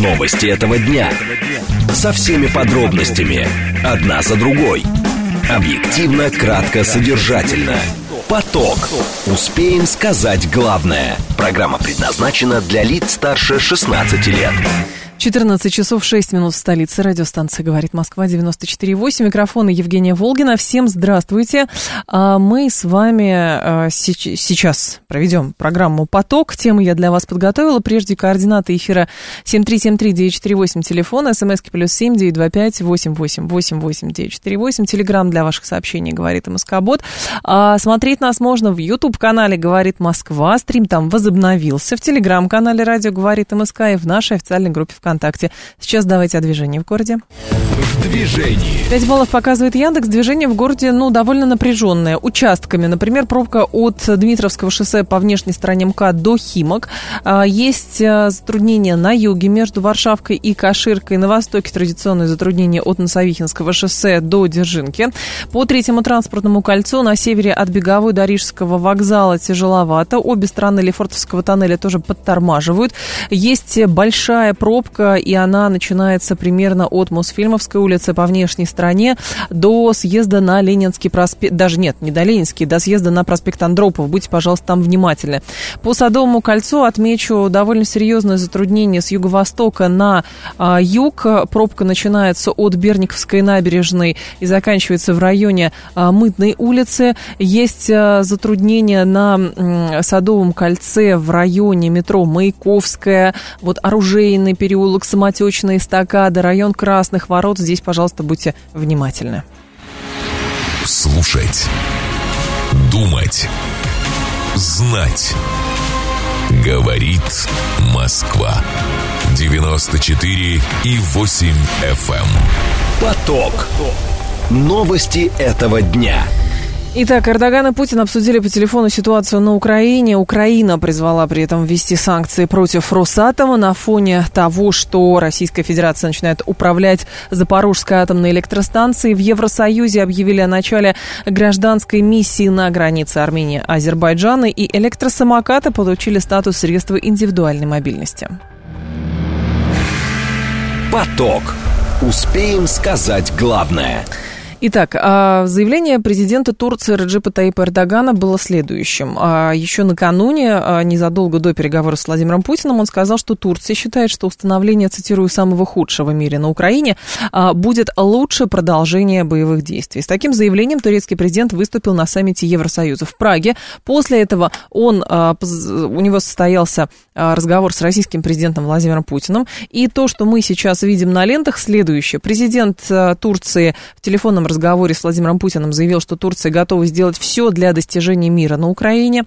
Новости этого дня. Со всеми подробностями. Одна за другой. Объективно, кратко, содержательно. Поток. Успеем сказать главное. Программа предназначена для лиц старше 16 лет. 14 часов 6 минут в столице. Радиостанция «Говорит Москва», 94,8. Микрофон Евгения Волгина. Всем здравствуйте. Мы с вами сейчас проведем программу «Поток». Темы я для вас подготовила. Прежде координаты эфира 7373948, телефон, смски +7 925 888 948, телеграм для ваших сообщений «Говорит МСК-бот». Смотреть нас можно в YouTube-канале «Говорит Москва». Стрим там возобновился. В телеграм-канале «Радио Говорит МСК» и в нашей официальной группе ВКонтакте. Сейчас давайте о движении в городе. В движении. 5 баллов показывает Яндекс. Движение в городе, довольно напряженное. Участками, например, пробка от Дмитровского шоссе по внешней стороне МКАД до Химок. Есть затруднения на юге между Варшавкой и Каширкой. На востоке традиционные затруднения от Носовихинского шоссе до Дзержинки. По третьему транспортному кольцу на севере от Беговой до Рижского вокзала тяжеловато. Обе стороны Лефортовского тоннеля тоже подтормаживают. Есть большая пробка, и она начинается примерно от Мосфильмовской улицы по внешней стороне до съезда на Ленинский проспект. Даже нет, не до Ленинский, до съезда на проспект Андропов. Будьте, пожалуйста, там внимательны. По Садовому кольцу отмечу довольно серьезное затруднение с юго-востока на юг. Пробка начинается от Берниковской набережной и заканчивается в районе Мытной улицы. Есть затруднения на Садовом кольце в районе метро Маяковская, вот оружейный переулок, Самотечная эстакада, район Красных ворот. Здесь, пожалуйста, будьте внимательны. Слушать, думать, знать. Говорит Москва. 94,8 FM. Поток. Новости этого дня. Итак, Эрдоган и Путин обсудили по телефону ситуацию на Украине. Украина призвала при этом ввести санкции против Росатома на фоне того, что Российская Федерация начинает управлять Запорожской атомной электростанцией. В Евросоюзе объявили о начале гражданской миссии на границе Армении, Азербайджана, и электросамокаты получили статус средства индивидуальной мобильности. Поток. Успеем сказать главное. Итак, заявление президента Турции Реджепа Таyyипа Эрдогана было следующим. Еще накануне, незадолго до переговоров с Владимиром Путиным, он сказал, что Турция считает, что установление, цитирую, самого худшего в мире на Украине будет лучше продолжения боевых действий. С таким заявлением турецкий президент выступил на саммите Евросоюза в Праге. После этого у него состоялся разговор с российским президентом Владимиром Путиным. И то, что мы сейчас видим на лентах, следующее. Президент Турции в телефонном разговоре с Владимиром Путиным заявил, что Турция готова сделать все для достижения мира на Украине.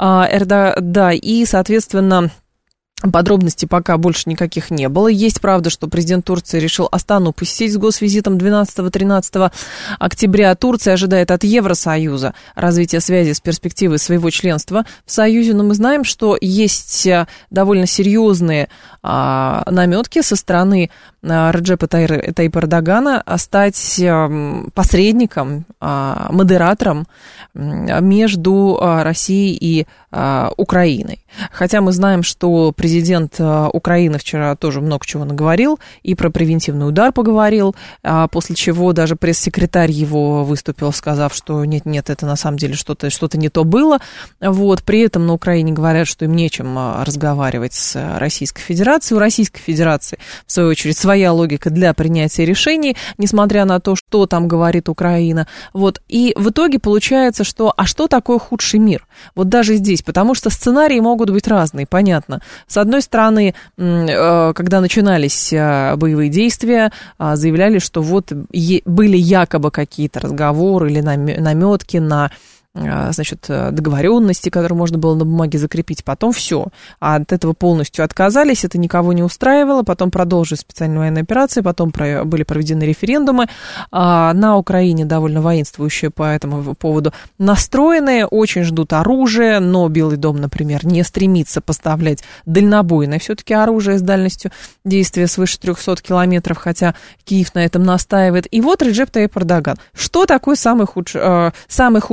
И, соответственно, подробностей пока больше никаких не было. Есть правда, что президент Турции решил Астану посетить с госвизитом 12-13 октября. Турция ожидает от Евросоюза развития связи с перспективой своего членства в Союзе. Но мы знаем, что есть довольно серьезные наметки со стороны Реджепа Таyyипа Эрдогана стать посредником, модератором между Россией и Украиной. Хотя мы знаем, что президент Украины вчера тоже много чего наговорил, и про превентивный удар поговорил, после чего даже пресс-секретарь его выступил, сказав, что нет, это на самом деле что-то не то было. Вот. При этом на Украине говорят, что им нечем разговаривать с Российской Федерацией. У Российской Федерации, в свою очередь, своя логика для принятия решений, несмотря на то, что там говорит Украина. Вот. И в итоге получается, что что такое худший мир? Вот даже здесь, потому что сценарии могут быть разные, понятно. С одной стороны, когда начинались боевые действия, заявляли, что вот были якобы какие-то разговоры или наметки на договоренности, которые можно было на бумаге закрепить, потом все. А от этого полностью отказались, это никого не устраивало, потом продолжили специальную военную операцию, потом были проведены референдумы. На Украине довольно воинствующие по этому поводу настроенные, очень ждут оружия, но Белый дом, например, не стремится поставлять дальнобойное все-таки оружие с дальностью действия свыше 300 километров, хотя Киев на этом настаивает. И вот Реджеп Таyyип Эрдоган. Что такое самый худший мир,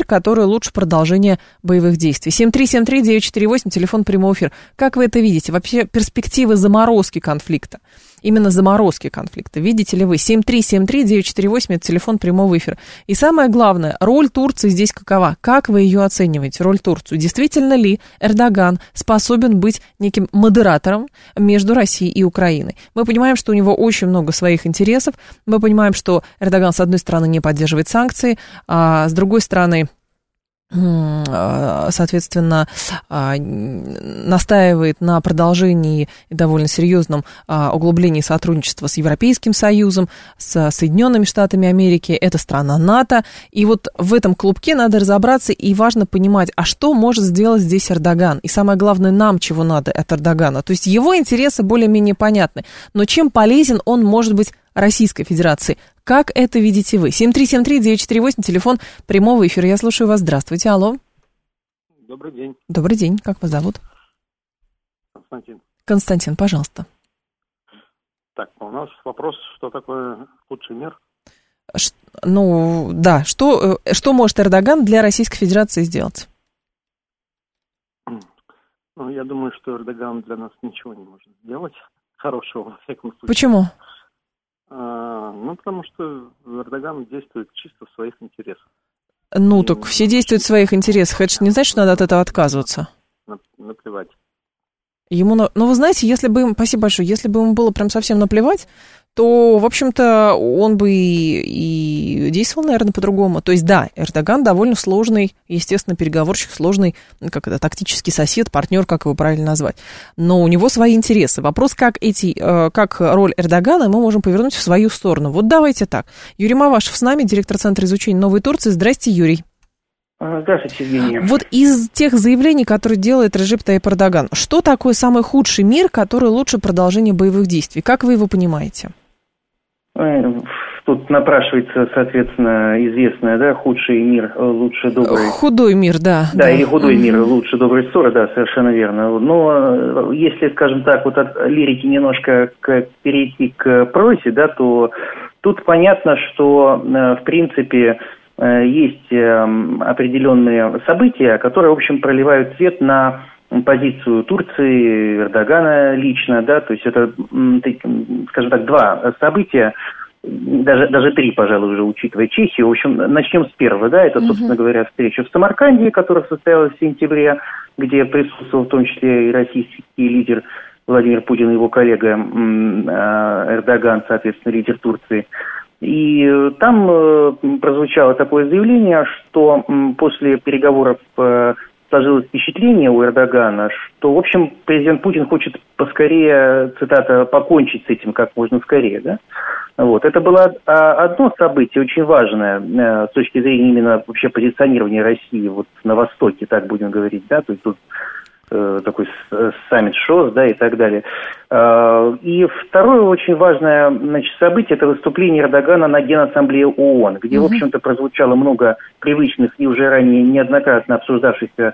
который лучше продолжения боевых действий? 7373948, телефон прямого эфира. Как вы это видите? Вообще перспективы заморозки конфликта? Именно заморозки конфликта. Видите ли вы? 7373948, это телефон прямого эфира. И самое главное, роль Турции здесь какова? Как вы ее оцениваете, роль Турции? Действительно ли Эрдоган способен быть неким модератором между Россией и Украиной? Мы понимаем, что у него очень много своих интересов. Мы понимаем, что Эрдоган, с одной стороны, не поддерживает санкции, а с другой стороны, соответственно, настаивает на продолжении и довольно серьезном углублении сотрудничества с Европейским Союзом, с Соединенными Штатами Америки, это страна НАТО, и вот в этом клубке надо разобраться, и важно понимать, а что может сделать здесь Эрдоган, и самое главное, нам чего надо от Эрдогана, то есть его интересы более-менее понятны, но чем полезен он может быть Российской Федерации. Как это видите вы? 7373948, телефон прямого эфира. Я слушаю вас. Здравствуйте. Алло. Добрый день. Добрый день. Как вас зовут? Константин. Константин, пожалуйста. Так, у нас вопрос, что такое худший мир? Что может Эрдоган для Российской Федерации сделать? Я думаю, что Эрдоган для нас ничего не может сделать хорошего, во всяком случае. Почему? Потому что Эрдоган действует чисто в своих интересах. Так все действуют в своих интересах. Это же не значит, что надо от этого отказываться. Наплевать. Вы знаете, спасибо большое, если бы ему было прям совсем наплевать, то, в общем-то, он бы и действовал, наверное, по-другому. То есть, да, Эрдоган довольно сложный, естественно, переговорщик, сложный, тактический сосед, партнер, как его правильно назвать. Но у него свои интересы. Вопрос, как роль Эрдогана мы можем повернуть в свою сторону. Вот давайте так. Юрий Мавашев с нами, директор Центра изучения Новой Турции. Здрасте, Юрий. Здравствуйте, Евгения. Вот из тех заявлений, которые делает Реджеп Таyyip Эрдоган, что такое самый худший мир, который лучше продолжения боевых действий? Как вы его понимаете? Тут напрашивается, соответственно, известное, худший мир лучше добрый... Худой мир, да. Да, или худой мир лучше доброй ссоры, да, совершенно верно. Но если, скажем так, вот от лирики немножко перейти к прозе, то тут понятно, что, в принципе, есть определенные события, которые, в общем, проливают свет на позицию Турции, Эрдогана лично, то есть это, скажем так, два события, даже три, пожалуй, уже учитывая Чехию. В общем, начнем с первого, это, собственно говоря, встреча в Самарканде, которая состоялась в сентябре, где присутствовал в том числе и российский лидер Владимир Путин и его коллега Эрдоган, соответственно, лидер Турции. И там прозвучало такое заявление, что после переговоров сложилось впечатление у Эрдогана, что, в общем, президент Путин хочет поскорее, цитата, покончить с этим как можно скорее, Это было одно событие очень важное с точки зрения именно вообще позиционирования России на Востоке, так будем говорить, то есть тут такой саммит ШОС, и так далее. И второе очень важное, событие – это выступление Эрдогана на Генассамблее ООН, где, в общем-то, прозвучало много привычных и уже ранее неоднократно обсуждавшихся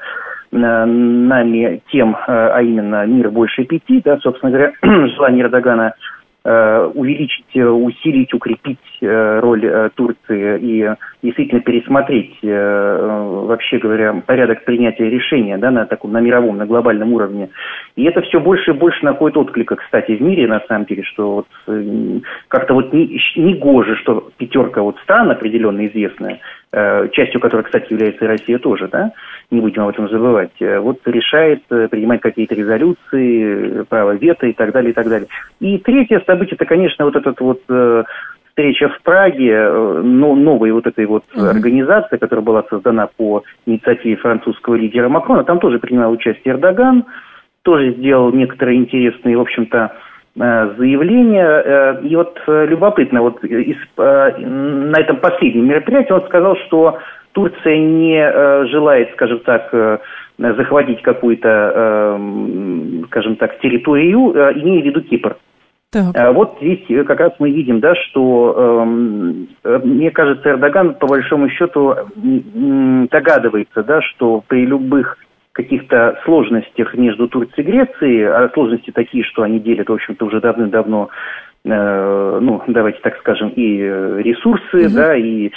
нами тем, а именно «Мир больше 5», собственно говоря, желание Эрдогана увеличить, усилить, укрепить роль Турции и действительно пересмотреть, вообще говоря, порядок принятия решения на мировом, на глобальном уровне. И это все больше и больше находит отклика, кстати, в мире, на самом деле, что как-то не гоже, что пятерка стран определенно известная, частью которой, кстати, является и Россия тоже, не будем об этом забывать, решает принимать какие-то резолюции, право вето и так далее, и так далее. И третье событие, это, конечно, встреча в Праге, новой этой организации, которая была создана по инициативе французского лидера Макрона, там тоже принимал участие Эрдоган, тоже сделал некоторые интересные, в общем-то, заявления. И любопытно, на этом последнем мероприятии он сказал, что Турция не желает, скажем так, захватить какую-то, скажем так, территорию, имея в виду Кипр. Так. Здесь как раз мы видим, что, мне кажется, Эрдоган, по большому счету, догадывается, что при любых каких-то сложностях между Турцией и Грецией, а сложности такие, что они делят, в общем-то, уже давным-давно давайте так скажем, и ресурсы, да, и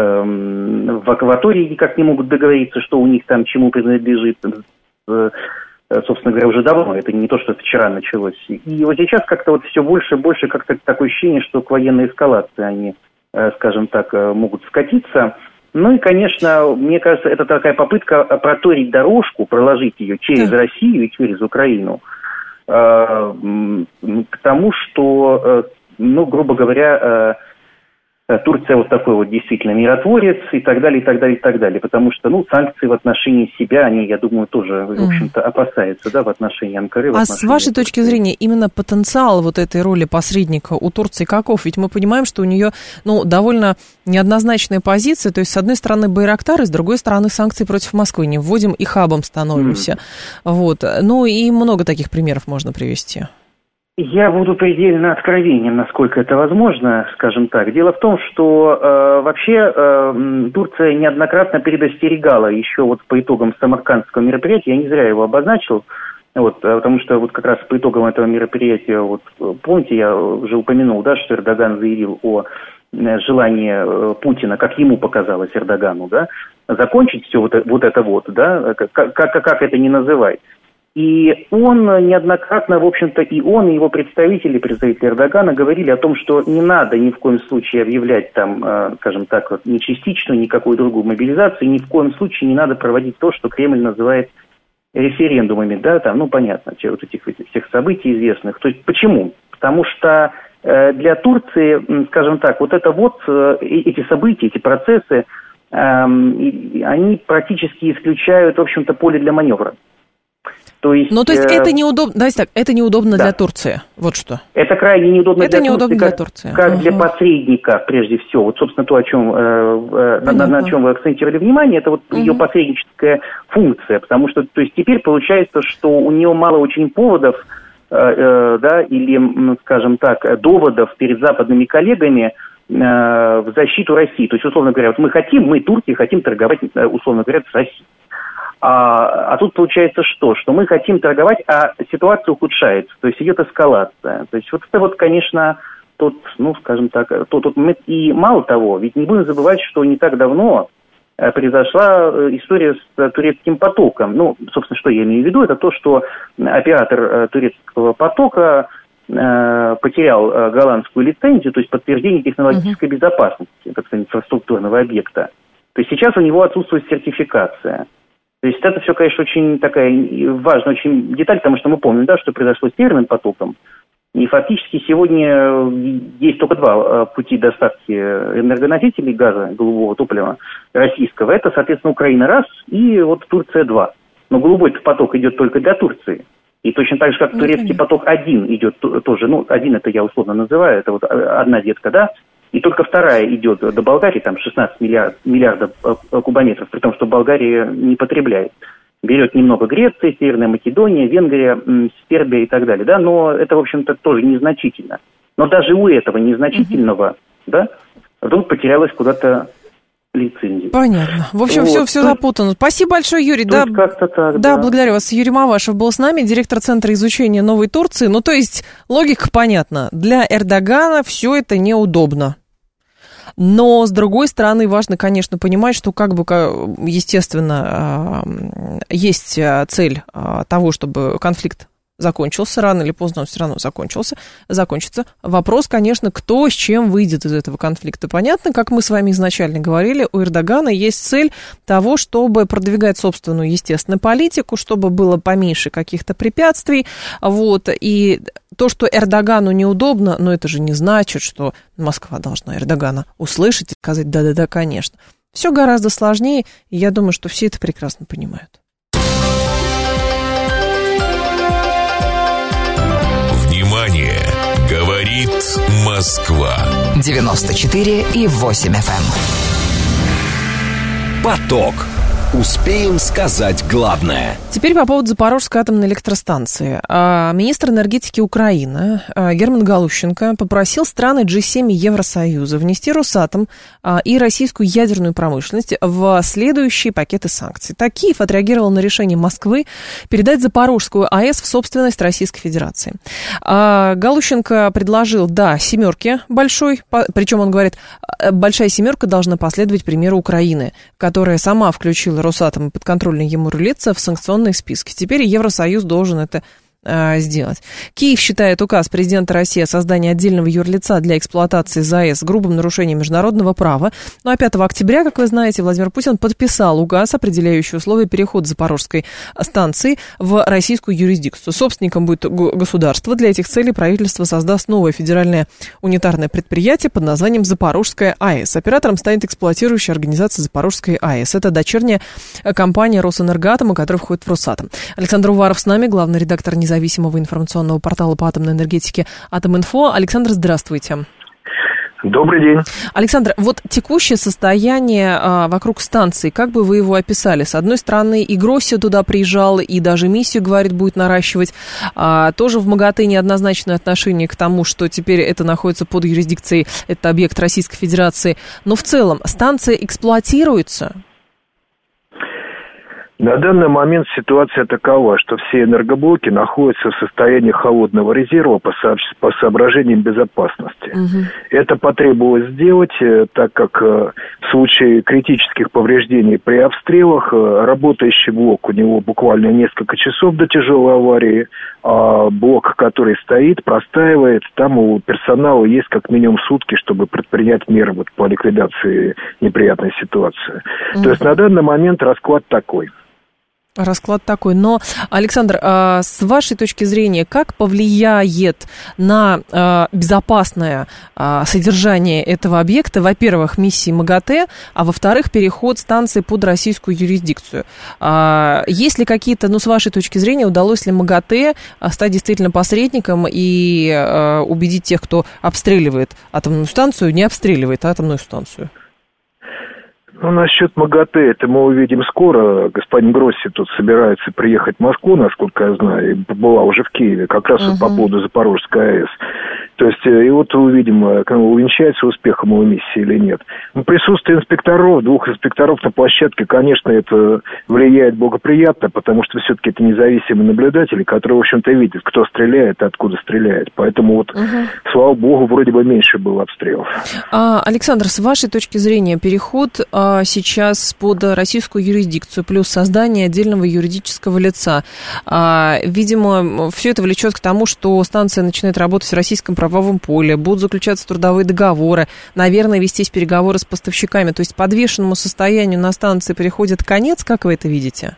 в акватории никак не могут договориться, что у них там чему принадлежит, собственно говоря, уже давно, это не то, что вчера началось. И вот сейчас как-то вот все больше и больше как-то такое ощущение, что к военной эскалации они, скажем так, могут скатиться. Ну и, конечно, мне кажется, это такая попытка проторить дорожку, проложить ее через Россию и через Украину к тому, что, грубо говоря, Турция вот такой вот действительно миротворец и так далее, и так далее, и так далее. Потому что, санкции в отношении себя, они, я думаю, тоже, в общем-то, опасаются, да, в отношении Анкары. А с вашей точки зрения, именно потенциал вот этой роли посредника у Турции каков? Ведь мы понимаем, что у нее, довольно неоднозначная позиция. То есть, с одной стороны, Байрактар, и с другой стороны, санкции против Москвы. Не вводим и хабом становимся. Вот. И много таких примеров можно привести. Я буду предельно откровенен, насколько это возможно, скажем так. Дело в том, что вообще Турция неоднократно предостерегала еще вот по итогам самаркандского мероприятия, я не зря его обозначил, потому что вот как раз по итогам этого мероприятия, помните, я уже упомянул, да, что Эрдоган заявил о желании Путина, как ему показалось Эрдогану, да, закончить все вот это, да, как это ни называть. И он неоднократно, в общем-то, и он, и его представители Эрдогана говорили о том, что не надо ни в коем случае объявлять там, скажем так, ни частичную, ни какую другую мобилизацию, ни в коем случае не надо проводить то, что Кремль называет референдумами, да, там, понятно, вот этих всех событий известных. То есть почему? Потому что для Турции, скажем так, эти события, эти процессы, они практически исключают, в общем-то, поле для маневра. То есть это неудобно, давайте так, это неудобно для Турции, вот что. Это крайне неудобно для Турции, как для посредника, прежде всего. Вот, собственно, то, о чем, на чем вы акцентировали внимание, это вот ее посредническая функция, потому что, то есть, теперь получается, что у нее мало очень поводов, или, скажем так, доводов перед западными коллегами в защиту России. То есть, условно говоря, мы, турки, хотим торговать, условно говоря, с Россией. А тут получается что? Что мы хотим торговать, а ситуация ухудшается, то есть идет эскалация. То есть конечно, скажем так, и мало того, ведь не будем забывать, что не так давно произошла история с турецким потоком. Собственно, что я имею в виду, это то, что оператор турецкого потока потерял голландскую лицензию, то есть подтверждение технологической безопасности, так сказать, инфраструктурного объекта. То есть сейчас у него отсутствует сертификация. То есть это все, конечно, очень такая важная очень деталь, потому что мы помним, да, что произошло с Северным потоком. И фактически сегодня есть только два пути доставки энергоносителей газа, голубого топлива российского. Это, соответственно, Украина раз, и Турция два. Но голубой поток идет только для Турции. И точно так же, как турецкий поток один идет тоже, один это я условно называю, это одна ветка, да, и только вторая идет до Болгарии, там 16 миллиардов кубометров, при том, что Болгария не потребляет. Берет немного Греция, Северная Македония, Венгрия, Сербия и так далее, да, но это, в общем-то, тоже незначительно. Но даже у этого незначительного, да, вдруг потерялась куда-то лицензия. Понятно. В общем, все запутано. Спасибо большое, Юрий. Да, как-то так, да, благодарю вас. Юрий Мавашев был с нами, директор Центра изучения Новой Турции. То есть, логика понятна. Для Эрдогана все это неудобно. Но, с другой стороны, важно, конечно, понимать, что, естественно, есть цель того, чтобы конфликт закончился, рано или поздно он все равно закончится. Вопрос, конечно, кто с чем выйдет из этого конфликта. Понятно, как мы с вами изначально говорили, у Эрдогана есть цель того, чтобы продвигать собственную, естественно, политику, чтобы было поменьше каких-то препятствий, и то, что Эрдогану неудобно, но это же не значит, что Москва должна Эрдогана услышать и сказать «да-да-да, конечно». Все гораздо сложнее, и я думаю, что все это прекрасно понимают. Внимание! Говорит Москва. 94,8 FM. Поток. Успеем сказать главное. Теперь по поводу Запорожской атомной электростанции. Министр энергетики Украины Герман Галущенко попросил страны G7 и Евросоюза внести Росатом и российскую ядерную промышленность в следующие пакеты санкций. Так Киев отреагировал на решение Москвы передать Запорожскую АЭС в собственность Российской Федерации. Галущенко предложил, семерки большой, причем он говорит, большая семерка должна последовать примеру Украины, которая сама включила Росатом и подконтрольные ему лица в санкционные списки. Теперь Евросоюз должен это сделать. Киев считает указ президента России о создании отдельного юрлица для эксплуатации ЗАЭС грубым нарушением международного права. Ну а 5 октября, как вы знаете, Владимир Путин подписал указ, определяющий условия перехода Запорожской станции в российскую юрисдикцию. Собственником будет государство. Для этих целей правительство создаст новое федеральное унитарное предприятие под названием Запорожская АЭС. Оператором станет эксплуатирующая организация Запорожской АЭС. Это дочерняя компания Росэнергоатома, которая входит в Росатом. Александр Уваров с нами, главный редактор независимого информационного портала по атомной энергетике «Атоминфо». Александр, здравствуйте. Добрый день. Александр, вот текущее состояние вокруг станции, как бы вы его описали? С одной стороны, и Гросси туда приезжал, и даже миссию, говорит, будет наращивать. Тоже в МАГАТЭ неоднозначное отношение к тому, что теперь это находится под юрисдикцией, это объект Российской Федерации. Но в целом, станция эксплуатируется? На данный момент ситуация такова, что все энергоблоки находятся в состоянии холодного резерва по соображениям безопасности. Это потребовалось сделать, так как в случае критических повреждений при обстрелах работающий блок, у него буквально несколько часов до тяжелой аварии, а блок, который стоит, простаивает, там у персонала есть как минимум сутки, чтобы предпринять меры по ликвидации неприятной ситуации. То есть на данный момент расклад такой. Расклад такой. Но, Александр, с вашей точки зрения, как повлияет на безопасное содержание этого объекта, во-первых, миссии МАГАТЭ, а во-вторых, переход станции под российскую юрисдикцию? Есть ли какие-то, с вашей точки зрения, удалось ли МАГАТЭ стать действительно посредником и убедить тех, кто обстреливает атомную станцию, не обстреливает атомную станцию? Насчет МАГАТЭ, это мы увидим скоро. Господин Гросси тут собирается приехать в Москву, насколько я знаю, и была уже в Киеве, как раз по поводу Запорожской АЭС. То есть, и вот увидим, увенчается успехом его миссии или нет. Присутствие инспекторов, 2 инспекторов на площадке, конечно, это влияет благоприятно, потому что все-таки это независимые наблюдатели, которые, в общем-то, видят, кто стреляет и откуда стреляет. Поэтому слава богу, вроде бы меньше было обстрелов. Александр, с вашей точки зрения, переход сейчас под российскую юрисдикцию плюс создание отдельного юридического лица, видимо, все это влечет к тому, что станция начинает работать в российском правовом поле, будут заключаться трудовые договоры, наверное, вестись переговоры с поставщиками. То есть подвешенному состоянию на станции приходит конец, как вы это видите?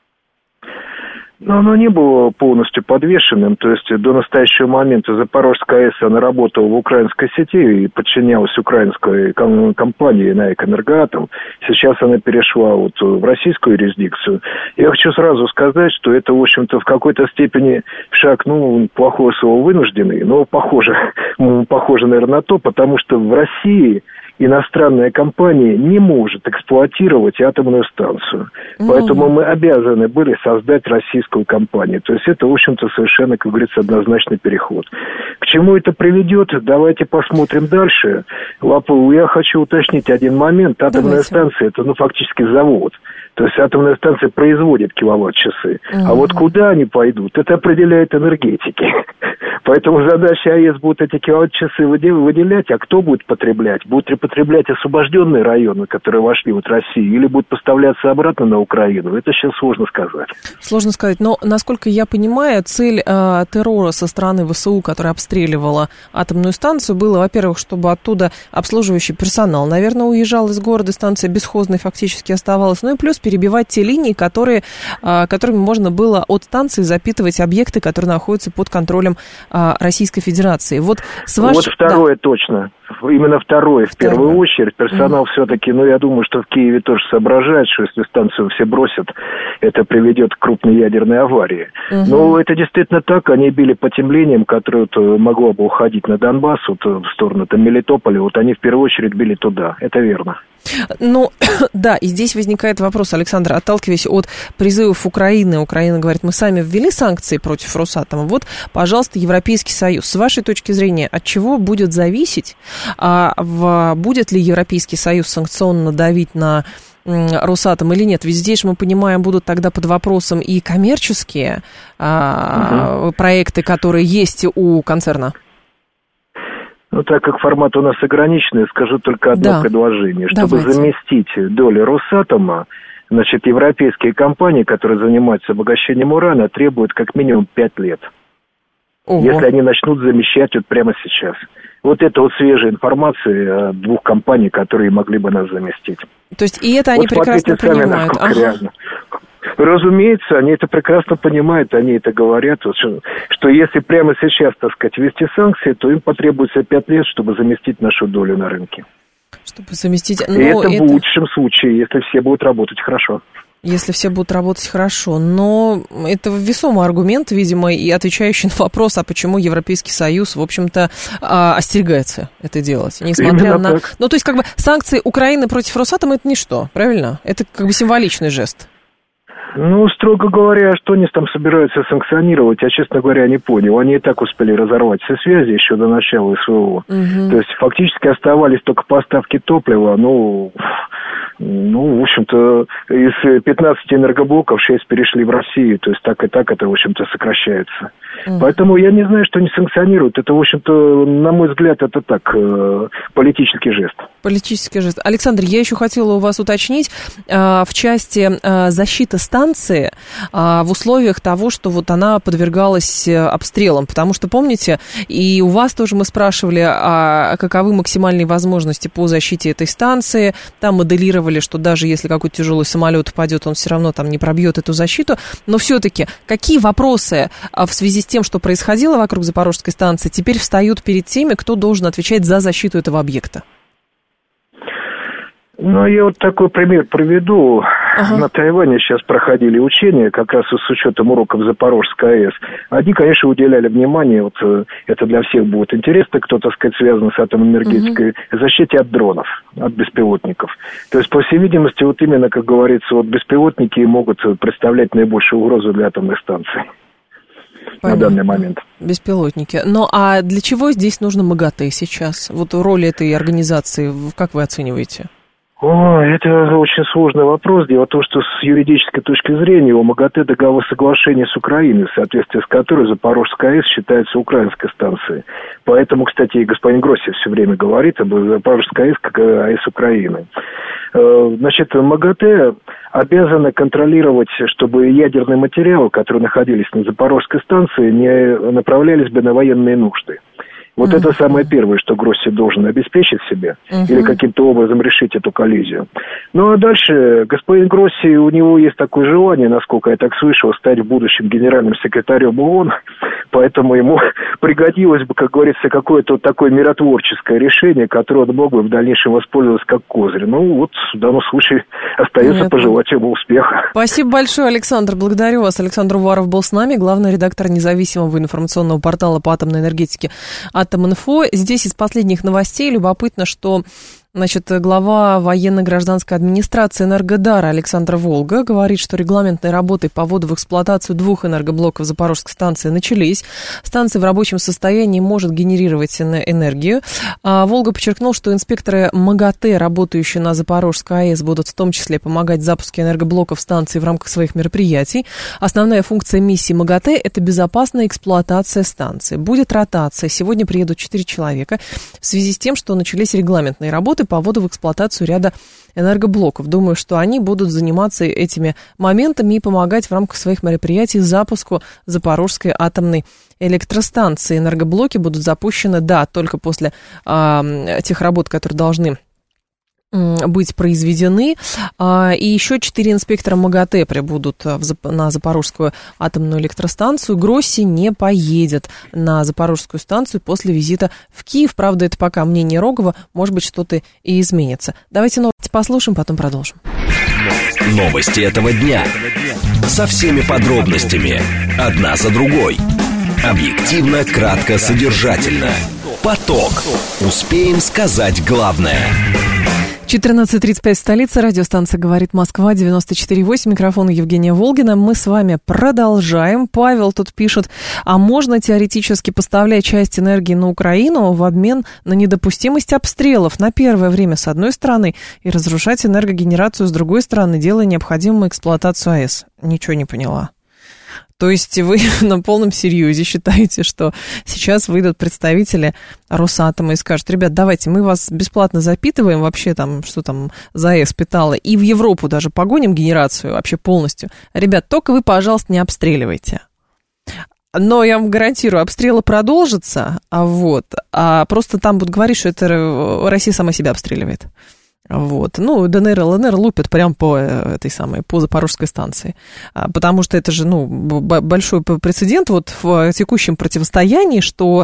Но оно не было полностью подвешенным, то есть до настоящего момента Запорожская АЭС, она работала в украинской сети и подчинялась украинской компании НАЭК «Энергоатом». Сейчас она перешла в российскую юрисдикцию. Я хочу сразу сказать, что это, в общем-то, в какой-то степени шаг, плохое слово, вынужденный, но похоже, наверное, на то, потому что в России иностранная компания не может эксплуатировать атомную станцию. Поэтому мы обязаны были создать российскую компанию. То есть это, в общем-то, совершенно, как говорится, однозначный переход. К чему это приведет? Давайте посмотрим дальше. Я хочу уточнить один момент. Атомная станция – это, фактически завод. То есть атомная станция производит киловатт-часы. А вот куда они пойдут, это определяет энергетики. Поэтому задача АЭС будет эти киловатт-часы выделять, а кто будет потреблять? Будут потреблять освобожденные районы, которые вошли в Россию, или будут поставляться обратно на Украину? Это сейчас сложно сказать. Сложно сказать, но, насколько я понимаю, цель террора со стороны ВСУ, которая обстреливала атомную станцию, было, во-первых, чтобы оттуда обслуживающий персонал, наверное, уезжал из города, станция бесхозной фактически оставалась, и плюс перебивать те линии, которыми можно было от станции запитывать объекты, которые находятся под контролем Российской Федерации. Вот второе точно. Именно второе в первую очередь. Персонал все-таки, я думаю, что в Киеве тоже соображает, что если станцию все бросят, это приведет к крупной ядерной аварии. Но это действительно так. Они били по тем линиям, которые могло бы уходить на Донбасс, вот в сторону там Мелитополя, вот они в первую очередь били туда. Это верно. Ну, да, и здесь возникает вопрос, Александр, отталкиваясь от призывов Украины. Украина говорит, мы сами ввели санкции против Росатома. Вот, пожалуйста, Европейский Союз. С вашей точки зрения, от чего будет зависеть, будет ли Европейский Союз санкционно давить на Росатом или нет? Ведь здесь, мы понимаем, будут тогда под вопросом и коммерческие проекты, которые есть у концерна. Ну, так как формат у нас ограниченный, скажу только одно предложение. Чтобы заместить долю Росатома, значит, европейские компании, которые занимаются обогащением урана, требуют как минимум 5 лет. Ого. Если они начнут замещать вот прямо сейчас. Вот это вот свежая информация двух компаний, которые могли бы нас заместить. То есть и это они прекрасно понимают. Реально. Разумеется, они это прекрасно понимают, они это говорят, что если прямо сейчас, так сказать, ввести санкции, то им потребуется 5 лет, чтобы заместить нашу долю на рынке. Чтобы заместить... И это в лучшем случае, если все будут работать хорошо. Если все будут работать хорошо. Но это весомый аргумент, видимо, и отвечающий на вопрос, а почему Европейский Союз, в общем-то, остерегается это делать. Несмотря именно на... Так. Ну, то есть, как бы, санкции Украины против Росатома – это ничто, правильно? Это как бы символичный жест. Ну, строго говоря, что они там собираются санкционировать, я, честно говоря, не понял. Они и так успели разорвать все связи еще до начала СВО. То есть, фактически оставались только поставки топлива, в общем-то, из 15 энергоблоков 6 перешли в Россию, то есть так и так это, в общем-то, сокращается. Поэтому я не знаю, что они санкционируют. Это, в общем-то, на мой взгляд, это так, политический жест. Политический жест. Александр, я еще хотела у вас уточнить в части защиты станции в условиях того, что вот она подвергалась обстрелам, потому что, помните, и у вас тоже мы спрашивали, каковы максимальные возможности по защите этой станции, там моделировали, что даже если какой-то тяжелый самолет упадет, он все равно там не пробьет эту защиту, но все-таки какие вопросы в связи с тем, что происходило вокруг Запорожской станции, теперь встают перед теми, кто должен отвечать за защиту этого объекта? Ну, я вот такой пример приведу. На Тайване сейчас проходили учения, как раз с учетом уроков Запорожской АЭС. Они, конечно, уделяли внимание, вот это для всех будет интересно, кто, так сказать, связан с атомной энергетикой, защите от дронов, от беспилотников. То есть, по всей видимости, вот именно, как говорится, вот беспилотники могут представлять наибольшую угрозу для атомной станции. Понятно. На данный момент. Беспилотники. Ну, а для чего здесь нужно МАГАТЭ сейчас? Вот роль этой организации, как вы оцениваете? Это очень сложный вопрос. Дело в том, что с юридической точки зрения у МАГАТЭ договор соглашения с Украиной, в соответствии с которой Запорожская АЭС считается украинской станцией. Поэтому, кстати, и господин Гросси все время говорит об Запорожской АЭС как АЭС Украины. Значит, МАГАТЭ обязаны контролировать, чтобы ядерные материалы, которые находились на Запорожской станции, не направлялись бы на военные нужды. Вот это самое первое, что Гросси должен обеспечить себе или каким-то образом решить эту коллизию. Ну, а дальше господин Гросси, у него есть такое желание, насколько я так слышал, стать в будущем генеральным секретарем ООН, поэтому ему пригодилось бы, как говорится, какое-то вот такое миротворческое решение, которое он мог бы в дальнейшем воспользоваться как козырь. Ну, вот в данном случае остается пожелать ему успеха. Спасибо большое, Александр. Благодарю вас. Александр Уваров был с нами, главный редактор независимого информационного портала по атомной энергетике «Атоминфо». Здесь из последних новостей любопытно, что, значит, глава военно-гражданской администрации Энергодара Александр Волга говорит, что регламентные работы по вводу в эксплуатацию 2 энергоблоков Запорожской станции начались. Станция в рабочем состоянии может генерировать энергию. Волга подчеркнул, что инспекторы МАГАТЭ, работающие на Запорожской АЭС, будут в том числе помогать в запуске энергоблоков станции в рамках своих мероприятий. Основная функция миссии МАГАТЭ – это безопасная эксплуатация станции. Будет ротация. Сегодня приедут 4 человека в связи с тем, что начались регламентные работы по вводу в эксплуатацию ряда энергоблоков. Думаю, что они будут заниматься этими моментами и помогать в рамках своих мероприятий запуску Запорожской атомной электростанции. Энергоблоки будут запущены, только после тех работ, которые должны быть произведены. И еще 4 инспектора МАГАТЭ прибудут на Запорожскую атомную электростанцию. Гросси не поедет на Запорожскую станцию после визита в Киев. Правда, это пока мнение Рогова. Может быть, что-то и изменится. Давайте новости послушаем, потом продолжим. Новости этого дня. Со всеми подробностями. Одна за другой. Объективно, кратко, содержательно. Поток. Успеем сказать главное. 14:35 в столице. Радиостанция «Говорит Москва», 94.8. Микрофон Евгения Волгина. Мы с вами продолжаем. Павел тут пишет: а можно теоретически поставлять часть энергии на Украину в обмен на недопустимость обстрелов на первое время с одной стороны и разрушать энергогенерацию с другой стороны, делая необходимую эксплуатацию АЭС? Ничего не поняла. То есть вы на полном серьезе считаете, что сейчас выйдут представители Росатома и скажут: ребят, давайте мы вас бесплатно запитываем, вообще там, что там за АЭС питало, и в Европу даже погоним генерацию вообще полностью. Ребят, только вы, пожалуйста, не обстреливайте. Но я вам гарантирую, обстрелы продолжатся, а просто там будут говорить, что это Россия сама себя обстреливает. Ну, ДНР и ЛНР лупят прям по Запорожской станции, потому что это же, большой прецедент в текущем противостоянии, что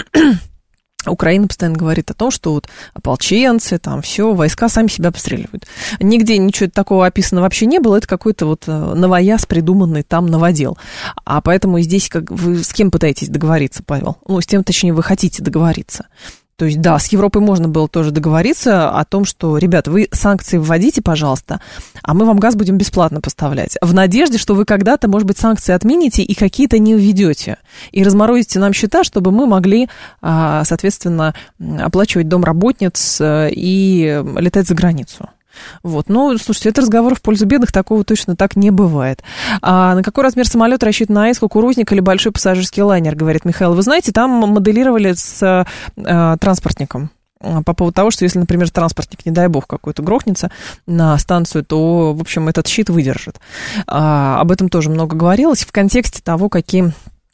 Украина постоянно говорит о том, что ополченцы, там все, войска сами себя обстреливают. Нигде ничего такого описано вообще не было, это какой-то новояз, придуманный там новодел. А поэтому и здесь вы с кем пытаетесь договориться, Павел? С тем, точнее, вы хотите договориться. То есть, да, с Европой можно было тоже договориться о том, что, ребят, вы санкции вводите, пожалуйста, а мы вам газ будем бесплатно поставлять. В надежде, что вы когда-то, может быть, санкции отмените и какие-то не введете. И разморозите нам счета, чтобы мы могли, соответственно, оплачивать домработниц и летать за границу. Слушайте, это разговор в пользу бедных, такого точно так не бывает. А на какой размер самолета рассчитан АЭС, кукурузник или большой пассажирский лайнер, говорит Михаил. Вы знаете, там моделировали с транспортником по поводу того, что если, например, транспортник, не дай бог, какой-то грохнется на станцию, то, в общем, этот щит выдержит. Об этом тоже много говорилось в контексте того, какие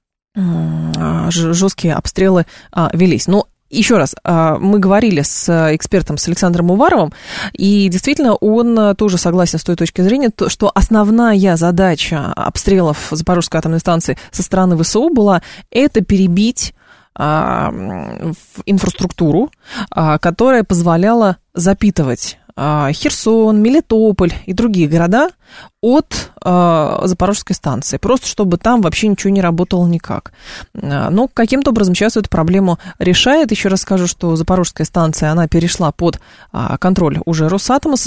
жесткие обстрелы велись. Еще раз, мы говорили с экспертом, с Александром Уваровым, и действительно он тоже согласен с той точки зрения, что основная задача обстрелов Запорожской атомной станции со стороны ВСУ была это перебить инфраструктуру, которая позволяла запитывать Херсон, Мелитополь и другие города от Запорожской станции, просто чтобы там вообще ничего не работало никак. Но каким-то образом сейчас эту проблему решает. Еще раз скажу, что Запорожская станция, она перешла под контроль уже Росатома,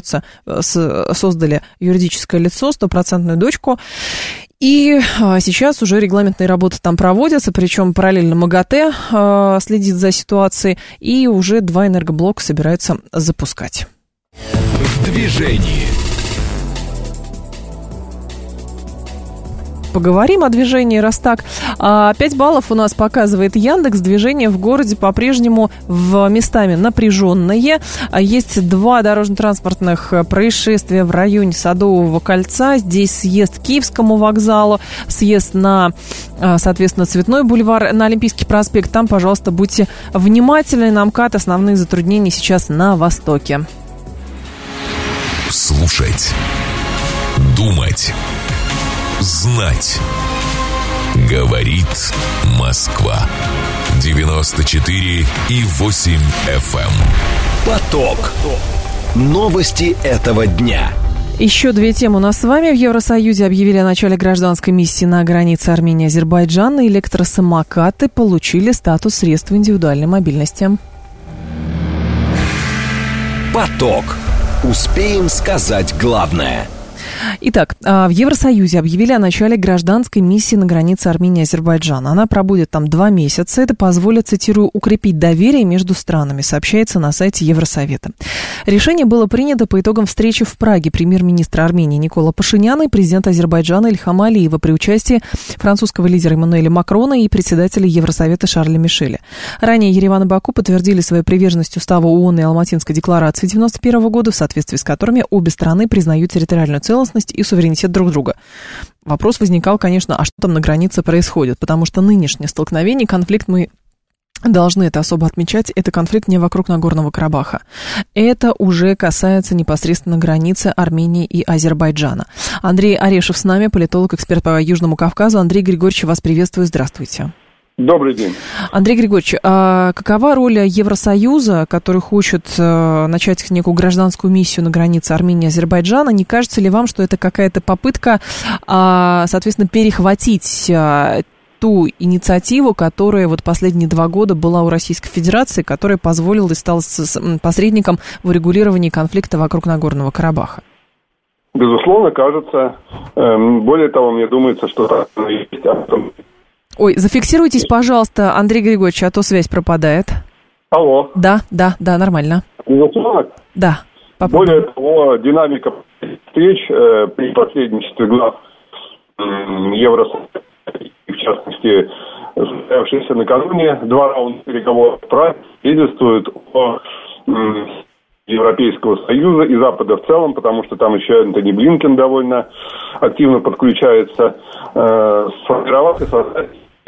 создали юридическое лицо, 100% дочку, и сейчас уже регламентные работы там проводятся, причем параллельно МАГАТЭ следит за ситуацией, и уже 2 энергоблока собираются запускать. В движении. Поговорим о движении, раз так. 5 баллов у нас показывает Яндекс. Движение в городе по-прежнему местами напряженное. Есть 2 дорожно-транспортных происшествия в районе Садового кольца. Здесь съезд к Киевскому вокзалу, съезд на, соответственно, Цветной бульвар, на Олимпийский проспект. Там, пожалуйста, будьте внимательны. На МКАД основные затруднения сейчас на востоке. Слушать. Думать. Знать. Говорит Москва. 94,8 FM. Поток. Новости этого дня. Еще 2 темы у нас с вами. В Евросоюзе объявили о начале гражданской миссии на границе Армении-Азербайджана. Электросамокаты получили статус средств индивидуальной мобильности. Поток. Успеем сказать главное. Итак, в Евросоюзе объявили о начале гражданской миссии на границе Армении-Азербайджана. Она пробудет там 2 месяца. Это позволит, цитирую, укрепить доверие между странами, сообщается на сайте Евросовета. Решение было принято по итогам встречи в Праге премьер-министра Армении Никола Пашиняна и президента Азербайджана Ильхама Алиева при участии французского лидера Эммануэля Макрона и председателя Евросовета Шарля Мишеля. Ранее Ереван и Баку подтвердили свою приверженность Уставу ООН и Алматинской декларации 1991 года, в соответствии с которыми обе страны признают территориальную целостность и суверенитет друг друга. Вопрос возникал, конечно, а что там на границе происходит? Потому что нынешнее столкновение, конфликт, мы должны это особо отмечать, это конфликт не вокруг Нагорного Карабаха. Это уже касается непосредственно границы Армении и Азербайджана. Андрей Орешев с нами, политолог, эксперт по Южному Кавказу. Андрей Григорьевич, вас приветствую, здравствуйте. Добрый день. Андрей Григорьевич, какова роль Евросоюза, который хочет начать некую гражданскую миссию на границе Армении и Азербайджана? Не кажется ли вам, что это какая-то попытка, соответственно, перехватить ту инициативу, которая вот последние 2 года была у Российской Федерации, которая позволила и стала посредником в урегулировании конфликта вокруг Нагорного Карабаха? Безусловно, кажется. Более того, мне думается, что так и есть. Ой, зафиксируйтесь, пожалуйста, Андрей Григорьевич, а то связь пропадает. Алло. Да, нормально. Безусловно. Да. Попробуем. Более того, динамика встреч при посредничестве глав Евросоюза, в частности, состоявшиеся накануне 2 раунда переговоров в Праге, свидетельствуют о Европейского Союза и Запада в целом, потому что там еще Энтони Блинкен довольно активно подключается, сформировать и создать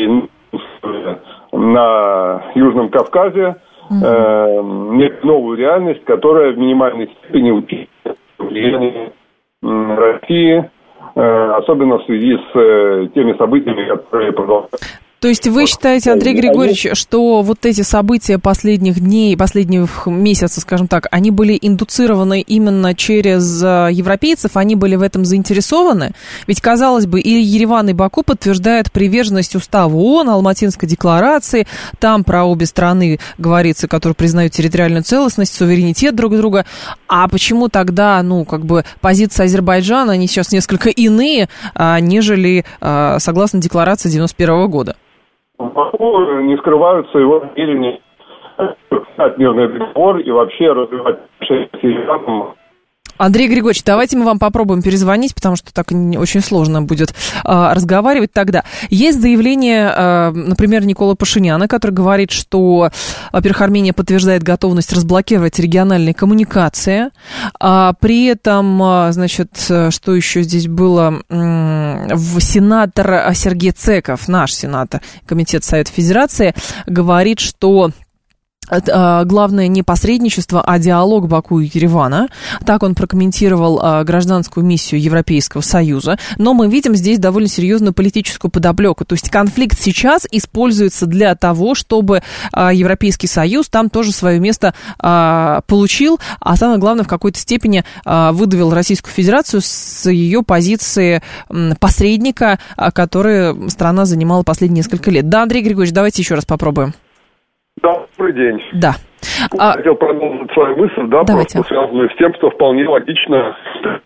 на Южном Кавказе новую реальность, которая в минимальной степени учитывает влияние России, особенно в связи с теми событиями, которые продолжаются. То есть вы считаете, Андрей Григорьевич, что вот эти события последних дней, последних месяцев, скажем так, они были индуцированы именно через европейцев, они были в этом заинтересованы? Ведь, казалось бы, и Ереван, и Баку подтверждают приверженность Уставу ООН, Алматинской декларации, там про обе страны говорится, которые признают территориальную целостность, суверенитет друг друга. А почему тогда, позиции Азербайджана, они сейчас несколько иные, нежели согласно декларации 91 года? В Баку не скрываются его намерения подписать мирный договор и вообще развивать отношения с Ираном. Андрей Григорьевич, давайте мы вам попробуем перезвонить, потому что так очень сложно будет разговаривать тогда. Есть заявление, например, Николы Пашиняна, который говорит, что, во-первых, Армения подтверждает готовность разблокировать региональные коммуникации. При этом, что еще здесь было? Сенатор Сергей Цеков, наш сенатор, Комитет Совета Федерации, говорит, что главное не посредничество, а диалог Баку и Еревана. Так он прокомментировал гражданскую миссию Европейского Союза. Но мы видим здесь довольно серьезную политическую подоплеку. То есть конфликт сейчас используется для того, чтобы Европейский Союз там тоже свое место получил, а самое главное, в какой-то степени выдавил Российскую Федерацию с ее позиции посредника, которую страна занимала последние несколько лет. Да, Андрей Григорьевич, давайте еще раз попробуем. Да, добрый день. Да. Хотел продолжить свою мысль, давайте. просто связанную с тем, что вполне логично.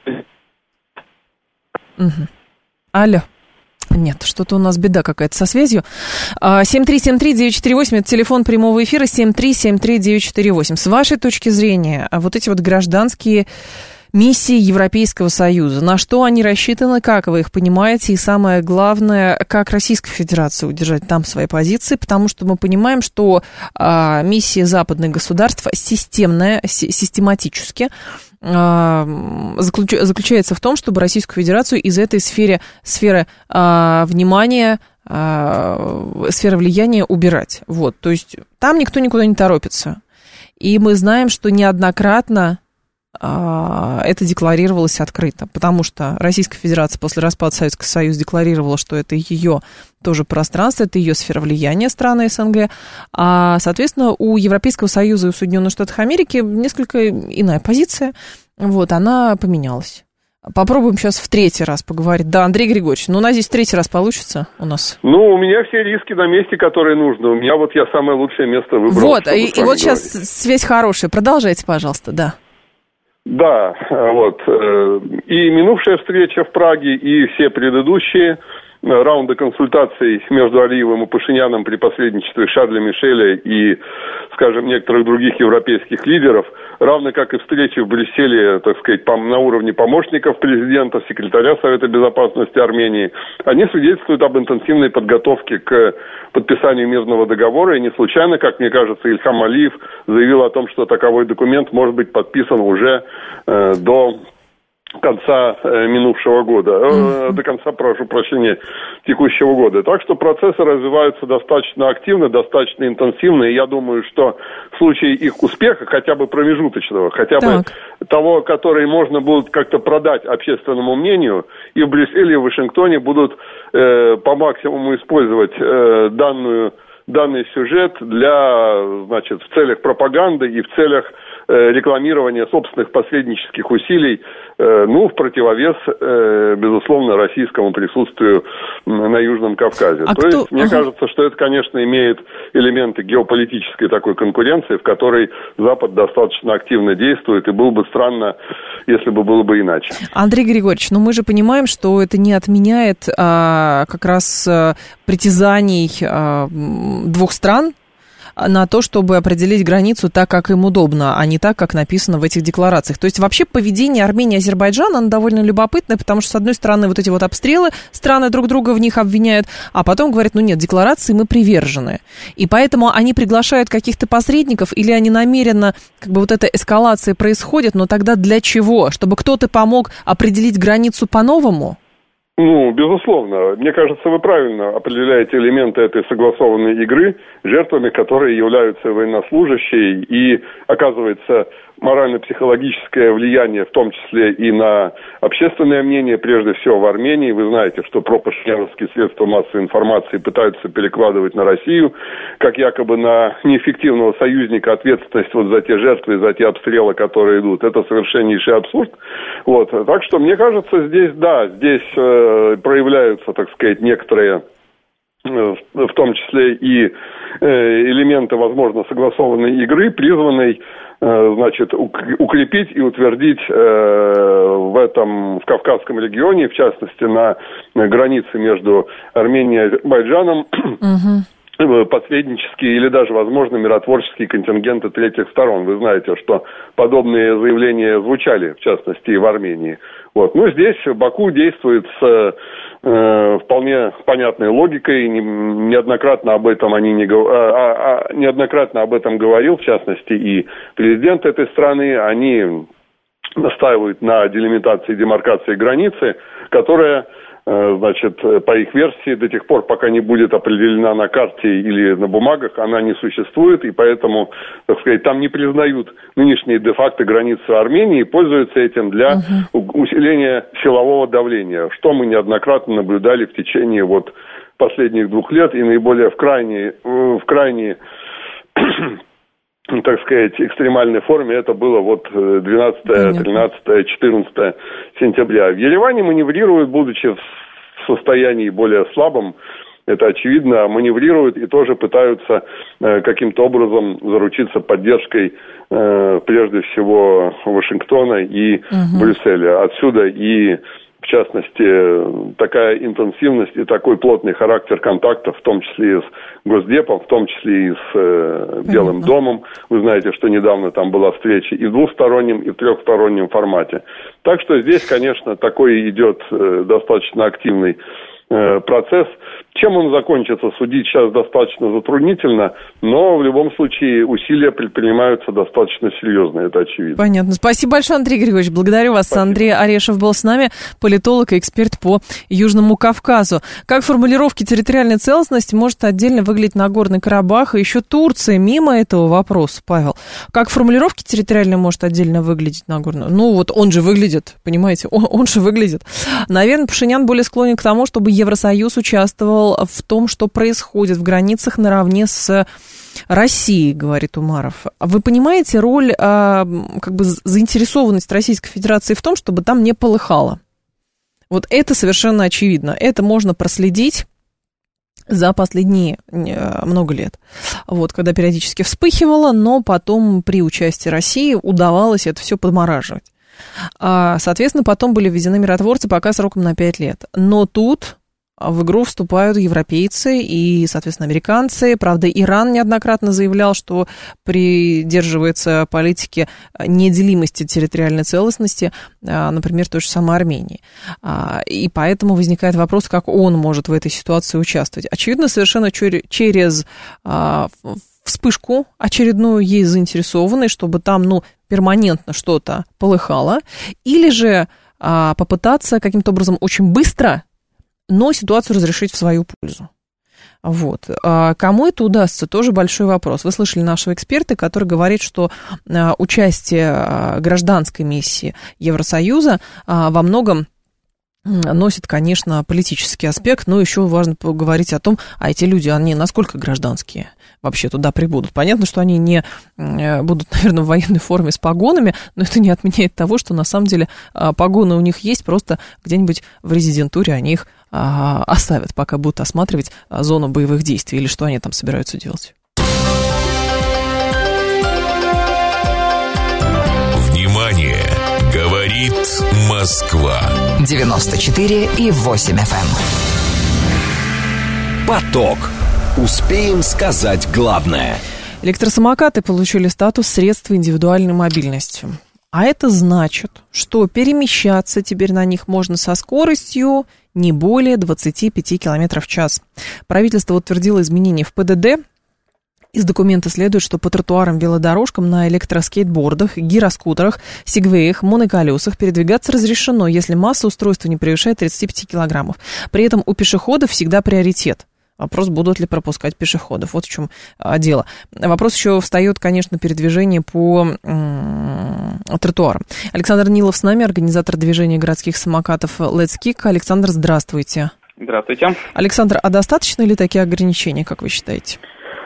Алло. Нет, что-то у нас беда какая-то со связью. 7373948, это телефон прямого эфира, 7373948. С вашей точки зрения, вот эти вот гражданские миссии Европейского Союза, на что они рассчитаны, как вы их понимаете, и самое главное, как Российская Федерация удержать там свои позиции, потому что мы понимаем, что миссия западных государств систематически заключается в том, чтобы Российскую Федерацию из этой сферы внимания, сферы влияния убирать. Вот, то есть там никто никуда не торопится. И мы знаем, что неоднократно это декларировалось открыто, потому что Российская Федерация после распада Советского Союза декларировала, что это ее тоже пространство, это ее сфера влияния страны СНГ, а, соответственно, у Европейского Союза и у Соединенных Штатов Америки несколько иная позиция, вот, она поменялась. Попробуем сейчас в 3-й раз поговорить. Да, Андрей Григорьевич, у нас здесь в 3-й раз получится у нас? У меня все риски на месте, которые нужны. У меня я самое лучшее место выбрал. Вот, и вот сейчас связь хорошая. Продолжайте, пожалуйста, да. Да, и минувшая встреча в Праге, и все предыдущие раунды консультаций между Алиевым и Пашиняном при посредничестве Шарля Мишеля и, скажем, некоторых других европейских лидеров, равно как и встречи в Брюсселе, так сказать, на уровне помощников президента, секретаря Совета Безопасности Армении, они свидетельствуют об интенсивной подготовке к подписанию мирного договора. И не случайно, как мне кажется, Ильхам Алиев заявил о том, что таковой документ может быть подписан уже до конца минувшего года, до конца, прошу прощения, текущего года. Так что процессы развиваются достаточно активно, достаточно интенсивно, и я думаю, что в случае их успеха, хотя бы промежуточного, хотя бы того, который можно будет как-то продать общественному мнению, и в Брюсселе, и в Вашингтоне будут по максимуму использовать данный сюжет в целях пропаганды и в целях рекламирования собственных посреднических усилий, в противовес, безусловно, российскому присутствию на Южном Кавказе. Есть, мне кажется, что это, конечно, имеет элементы геополитической такой конкуренции, в которой Запад достаточно активно действует, и было бы странно, если бы было бы иначе. Андрей Григорьевич, мы же понимаем, что это не отменяет как раз притязаний двух стран на то, чтобы определить границу так, как им удобно, а не так, как написано в этих декларациях. То есть вообще поведение Армении и Азербайджана, оно довольно любопытное, потому что, с одной стороны, вот эти вот обстрелы, страны друг друга в них обвиняют, а потом говорят, нет, декларации мы привержены. И поэтому они приглашают каких-то посредников, или они намеренно, вот эта эскалация происходит, но тогда для чего? Чтобы кто-то помог определить границу по-новому? Безусловно. Мне кажется, вы правильно определяете элементы этой согласованной игры, жертвами которой являются военнослужащие, и оказывается морально-психологическое влияние, в том числе и на общественное мнение, прежде всего в Армении. Вы знаете, что пропагандистские средства массовой информации пытаются перекладывать на Россию, как якобы на неэффективного союзника ответственность за те жертвы, за те обстрелы, которые идут. Это совершеннейший абсурд. Так что, мне кажется, здесь проявляются, так сказать, некоторые, в том числе и элементы, возможно, согласованной игры, призванной укрепить и утвердить в Кавказском регионе, в частности, на границе между Арменией и Азербайджаном, посреднические или даже, возможно, миротворческие контингенты третьих сторон. Вы знаете, что подобные заявления звучали, в частности, и в Армении. Здесь Баку действует с вполне понятной логикой. Неоднократно об этом неоднократно об этом говорил, в частности, и президент этой страны. Они настаивают на делимитации и демаркации границы, которая, по их версии, до тех пор, пока не будет определена на карте или на бумагах, она не существует, и поэтому, так сказать, там не признают нынешние де-факто границы Армении и пользуются этим для усиления силового давления, что мы неоднократно наблюдали в течение последних 2 лет, и наиболее в крайней так сказать, экстремальной форме это было 12, 13, 14 сентября. В Ереване маневрируют, будучи в состоянии более слабом, это очевидно, маневрируют и тоже пытаются каким-то образом заручиться поддержкой прежде всего Вашингтона и Брюсселя. Отсюда и в частности, такая интенсивность и такой плотный характер контактов, в том числе и с Госдепом, в том числе и с Белым домом. Вы знаете, что недавно там была встреча и в двустороннем, и в трехстороннем формате. Так что здесь, конечно, такой идет достаточно активный процесс. Чем он закончится, судить сейчас достаточно затруднительно, но в любом случае усилия предпринимаются достаточно серьезно, это очевидно. Понятно. Спасибо большое, Андрей Григорьевич. Благодарю вас. Спасибо. Андрей Орешев был с нами, политолог и эксперт по Южному Кавказу. Как формулировки территориальной целостности может отдельно выглядеть Нагорный Карабах и еще Турция? Мимо этого вопроса, Павел. Как формулировки территориальной может отдельно выглядеть Нагорный? Он же выглядит, понимаете, он же выглядит. Наверное, Пашинян более склонен к тому, чтобы Евросоюз участвовал в том, что происходит в границах наравне с Россией, говорит Умаров. Вы понимаете роль, заинтересованность Российской Федерации в том, чтобы там не полыхало? Это совершенно очевидно. Это можно проследить за последние много лет. Когда периодически вспыхивало, но потом при участии России удавалось это все подмораживать. Соответственно, потом были введены миротворцы пока сроком на 5 лет. Но тут в игру вступают европейцы и, соответственно, американцы. Правда, Иран неоднократно заявлял, что придерживается политики неделимости территориальной целостности, например, той же самой Армении. И поэтому возникает вопрос, как он может в этой ситуации участвовать. Очевидно, совершенно через вспышку очередную есть заинтересованные, чтобы там, перманентно что-то полыхало, или же попытаться каким-то образом очень быстро, но ситуацию разрешить в свою пользу. Кому это удастся, тоже большой вопрос. Вы слышали нашего эксперта, который говорит, что участие гражданской миссии Евросоюза во многом носит, конечно, политический аспект, но еще важно поговорить о том, а эти люди, они насколько гражданские вообще туда прибудут. Понятно, что они не будут, наверное, в военной форме с погонами, но это не отменяет того, что на самом деле погоны у них есть, просто где-нибудь в резидентуре они их оставят, пока будут осматривать зону боевых действий, или что они там собираются делать. Внимание! Говорит Москва. 94,8 FM. Поток. Успеем сказать главное. Электросамокаты получили статус средства индивидуальной мобильности. А это значит, что перемещаться теперь на них можно со скоростью не более 25 км в час. Правительство утвердило изменения в ПДД. Из документа следует, что по тротуарам, велодорожкам, на электроскейтбордах, гироскутерах, сегвеях, моноколесах передвигаться разрешено, если масса устройства не превышает 35 килограммов. При этом у пешеходов всегда приоритет. Вопрос, будут ли пропускать пешеходов. Вот в чем дело. Вопрос еще встает, конечно, передвижение по тротуарам. Александр Нилов с нами, организатор движения городских самокатов Let's Kick. Александр, здравствуйте. Здравствуйте. Александр, а достаточно ли такие ограничения, как вы считаете?